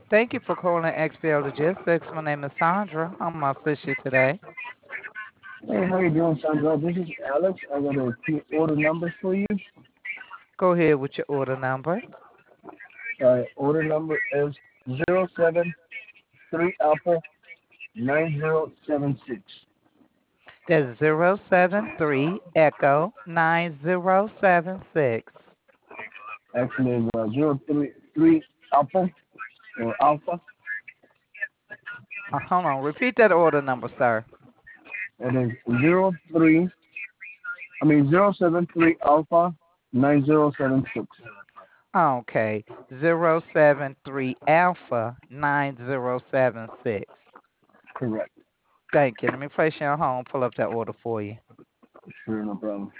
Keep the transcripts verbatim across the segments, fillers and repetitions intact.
Thank you for calling X P L Logistics. My name is Sandra. How may I assist you today? Hey, how you doing, Sandra? This is Alex. I got a few order numbers for you. Go ahead with your order number. Uh, order number is zero seven three Apple nine zero seven six. That's zero seven three Echo nine zero seven six. Actually, it's uh, zero three three Apple or Alpha. Uh, hold on. Repeat that order number, sir. It is zero three. I mean zero seven three Alpha nine zero seven six. Okay. Zero seven three Alpha nine zero seven six. Correct. Thank you. Let me place you on hold and pull up that order for you. Sure, no problem.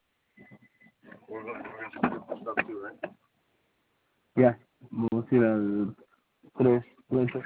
Yeah, we'll see that. Tres leches.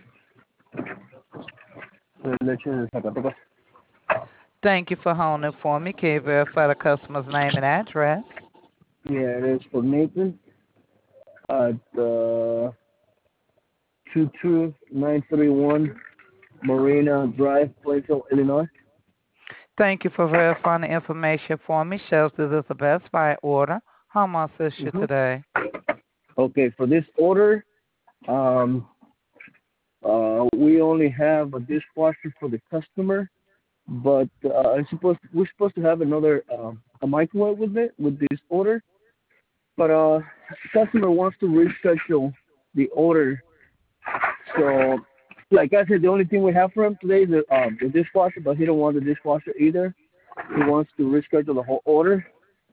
Tres leches de Zacatecas. Thank you for holding for me. Can you verify the customer's name and address? Yeah, it is for Nathan at uh, two two nine three one Marina Drive, Plainfield, Illinois. Thank you for verifying the information for me. Shows this is a Best Buy order. How may I assist you Mm-hmm. today? Okay, for this order, um, uh, we only have a dishwasher for the customer, but uh, I suppose we're supposed to have another um, a microwave with it with this order. But uh, the customer wants to reschedule the order. So, like I said, the only thing we have for him today is the, um, the dishwasher, but he don't want the dishwasher either. He wants to reschedule the whole order.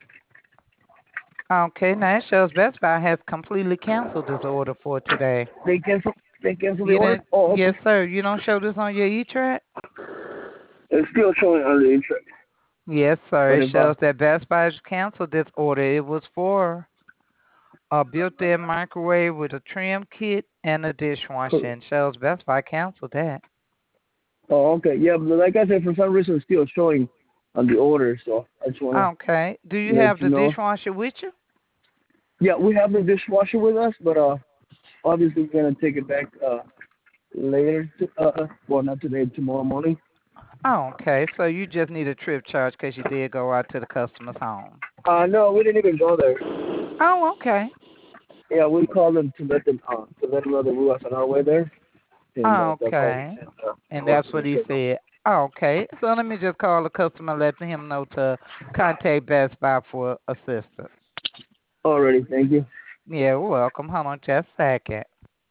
Okay, now it shows Best Buy has completely canceled this order for today. They cancel. They cancel the You order. didn't? Oh, Yes, okay. sir. You don't show this on your E-Track? It's still showing on the interest. Yes, sir. But It if uh, shows that Best Buy has canceled this order. It was for a built-in microwave with a trim kit and a dishwasher, and shows Best Buy canceled that. oh, okay, yeah, but like I said, for some reason it's still showing on the order, so I just wanna Okay. Do you let have you the know. dishwasher with you? Yeah, we have the dishwasher with us, but uh, obviously we're gonna take it back uh later. To, uh, uh, well, not today, tomorrow morning. Oh, okay. So you just need a trip charge because you did go out to the customer's home. Uh, no, we didn't even go there. Oh, okay. Yeah, we called them to let them uh, to let them know that we was on our way there, and uh, Oh, that's all he okay. said. Uh, he And wants that's to what he reschedule. said. Oh, okay. So let me just call the customer, let him know to contact Best Buy for assistance. Alrighty, thank you. Yeah, welcome. Hold on just a second.